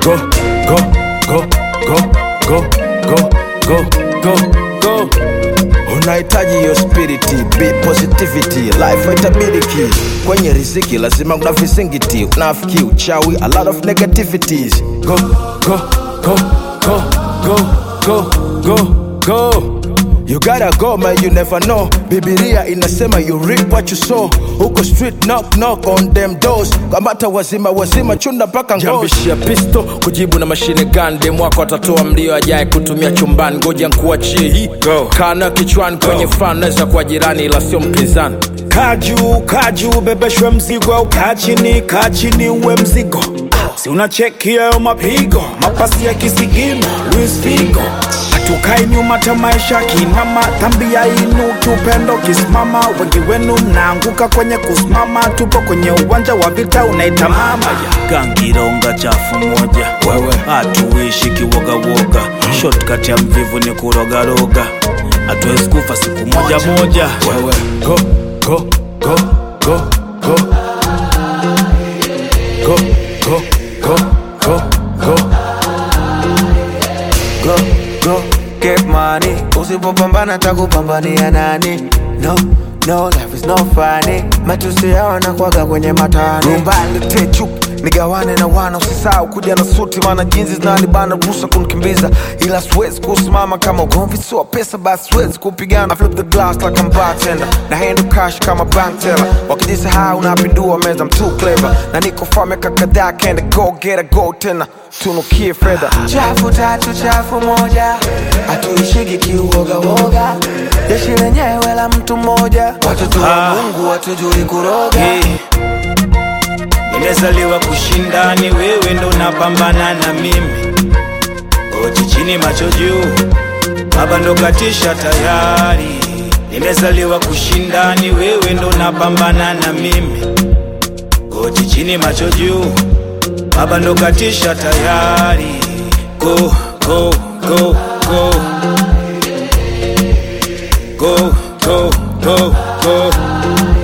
go, go, go, go, go, go, go, go, go. Unahitaji hiyo spiriti, be positivity, life haitabiliki. Kwenye riziki lazima kuna visingiti, unafiki, uchawi, a lot of negativities. Go, go, go, go, go, go, go, go. You gotta go man, you never know. Biblia inasema you reap what you sow. Huko street knock knock on them doors. Kamata wazima chunda paka ngozi. Jambishia pisto kujibu na machine gun. Demu wako atatoa mlio ajaye kutumia chumbani. Ngoja nkuachie hii kana kichwani kwenye fan. Naweza kuwa jirani ila sio mpinzani. Kaju bebeshwe mzigo au kachini uwe mzigo. Si unachekia yo mapigo, mapasi ya kisigino, Luis Figo. Hatukai nyuma ta maisha kinama, dhambi ya inu tupendo kisimama. Wengi wenu mnaanguka kwenye kusimama, tupo kwenye uwanja wa vita unaita mama. Gangironga chafu moja, wewe hatuishi kiwoga. Shortcut ya mvivu ni kuroga. Hatuwezi kufa siku moja. Wewe go, go, go, go, go. Go, go, go, go, go. Go, go, get money. Usipopambana takupambania nani? No, life is no funny. Matusi yao wanakuwaga kwenye matani. Rumbali techu nigawane na wana, usisahau kuja na suti, maana jinzi zinanibana ruhusa kunikimbiza. Ila siwezi kusimama kama ugomvi sio pesa, basi siwezi kupigana. I flip the glass like I'm bartender, na handle cash kama bank teller. Wakijisahau napindua meza, I'm too clever. Na niko far miaka kadhaa, can't go get a go tena. Tunukie fedha. Chafu tatu chafu moja, hatuishiki kiuoga. Jeshi lenyewe la mtu mmoja, watoto wa Mungu watujui kuroga. Nimezaliwa kushindani, wewe ndo unapambana na mimi. Oji chini macho juu, baba ndo katisha tayari. Nimezaliwa kushindani, wewe ndo unapambana na mimi. Oji chini macho juu, baba ndo katisha tayari. Go, go, go, go. Go, go, go, go.